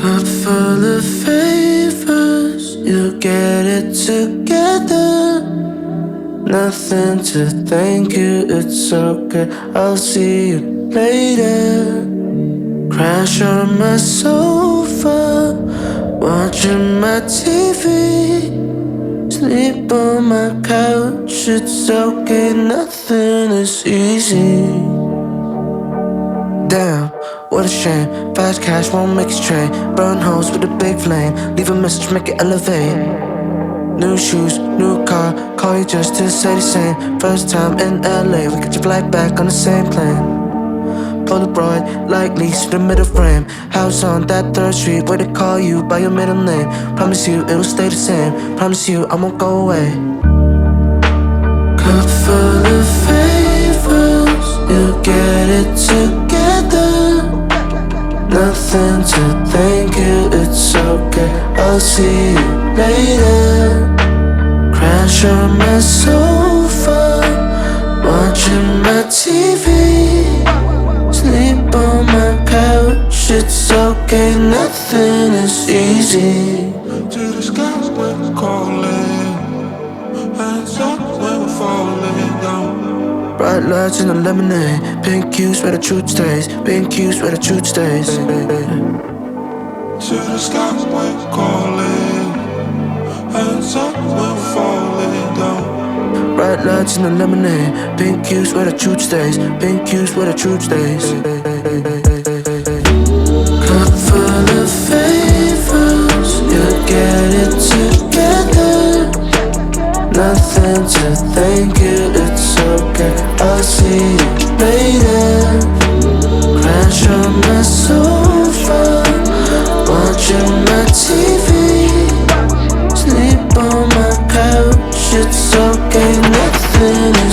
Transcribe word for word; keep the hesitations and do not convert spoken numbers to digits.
Cup full of favors, you get it together. Nothing to thank you, it's okay, I'll see you later. Crash on my sofa, watching my T V. Sleep on my couch, it's okay, nothing is easy. Damn, what a shame. Fast cash won't make it train. Burn holes with a big flame. Leave a message, make it elevate. New shoes, new car. Call you just to say the same. First time in L A, we get your flight back on the same plane. Polaroid, like lease with a middle frame. House on that third street where they call you by your middle name. Promise you it'll stay the same. Promise you I won't go away. Cup full of favors, you get it together. Nothing to thank you, it's okay, I'll see you later. Crash on my sofa, watching my T V. Sleep on my couch, it's okay, nothing is easy. To the skies when we're calling, hands up when we're falling down. Bright lights in the lemonade, pink cues where the truth stays, pink cues where the truth stays. To the skies when we're calling, hands up when we're falling down. Bright lights in the lemonade, pink cues where the truth stays, pink cues where the truth stays. Cup full of favors, you get it together. Nothing to thank you, it's okay, I'll see you later. Crash on my sofa, watching my T V. Sleep on my couch, it's okay, nothing